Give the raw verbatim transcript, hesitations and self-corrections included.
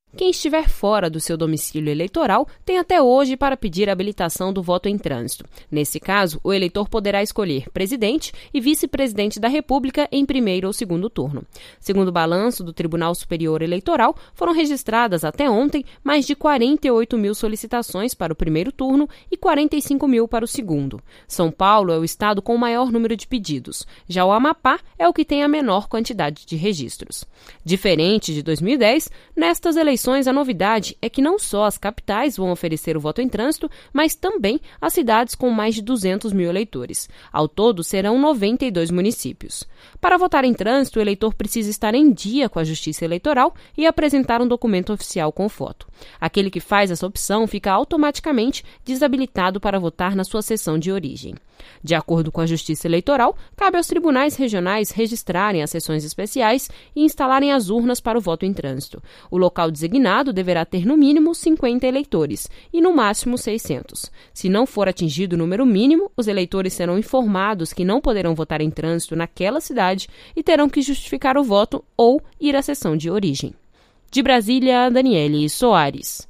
Quem estiver fora do seu domicílio eleitoral tem até hoje para pedir a habilitação do voto em trânsito. Nesse caso, o eleitor poderá escolher presidente e vice-presidente da República em primeiro ou segundo turno. Segundo o balanço do Tribunal Superior Eleitoral, foram registradas até ontem mais de quarenta e oito mil solicitações para o primeiro turno e quarenta e cinco mil para o segundo. São Paulo é o estado com o maior número de pedidos. Já o Amapá é o que tem a menor quantidade de registros. Diferente de dois mil e dez, nestas eleições a novidade é que não só as capitais vão oferecer o voto em trânsito, mas também as cidades com mais de duzentos mil eleitores. Ao todo, serão noventa e dois municípios. Para votar em trânsito, o eleitor precisa estar em dia com a Justiça Eleitoral e apresentar um documento oficial com foto. Aquele que faz essa opção fica automaticamente desabilitado para votar na sua seção de origem. De acordo com a Justiça Eleitoral, cabe aos tribunais regionais registrarem as sessões especiais e instalarem as urnas para o voto em trânsito. O local designado deverá ter no mínimo cinquenta eleitores e no máximo seiscentos. Se não for atingido o número mínimo, os eleitores serão informados que não poderão votar em trânsito naquela cidade e terão que justificar o voto ou ir à sessão de origem. De Brasília, Daniele Soares.